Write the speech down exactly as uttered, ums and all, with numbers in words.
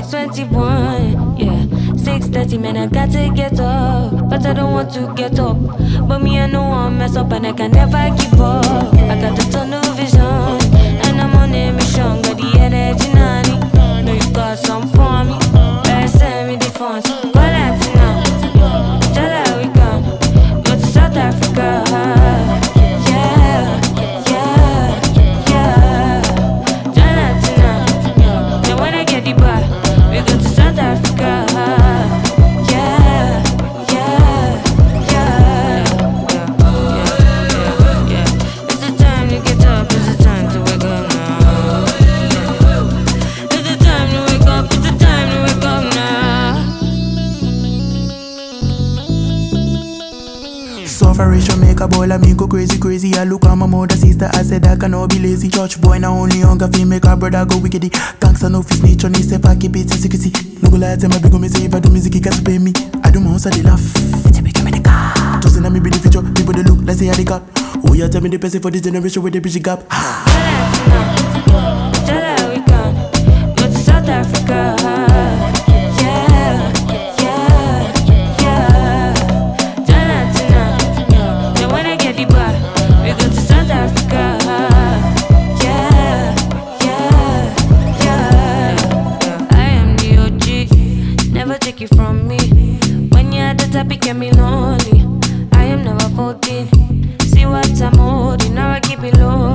six twenty-one, yeah. six thirty, man, I got to get up. But I don't want to get up. But me, I know I'll mess up and I can never give up. I got the tunnel vision, and I'm on a mission. Got the energy, nanny. Know you got some for me. Better send me the funds. Call out now, yeah. Tell her we come. Go to South Africa, yeah, yeah, yeah. Tell her tonight, yeah. Then when I get the bar, we go to South Africa. Sufferation make a ball of me go crazy, crazy. I look at my mother, sister, I said I cannot be lazy. Church boy, now only hunger feel make a brother go wickedy. Thanks and no fish nature, need say I keep it secrecy. No go lie, tell my big me say if I do music, it can't pay me. I do my house, I they laugh. Tell me, give me the car. Just in me be the future, people they look, let's say I they got. Oh yeah, tell me the person for this generation with the bridge gap. Tell her we come, go to South Africa. Take it from me. When you're at the top, it can be lonely. I am never folding. See what I'm holding, now I keep it low.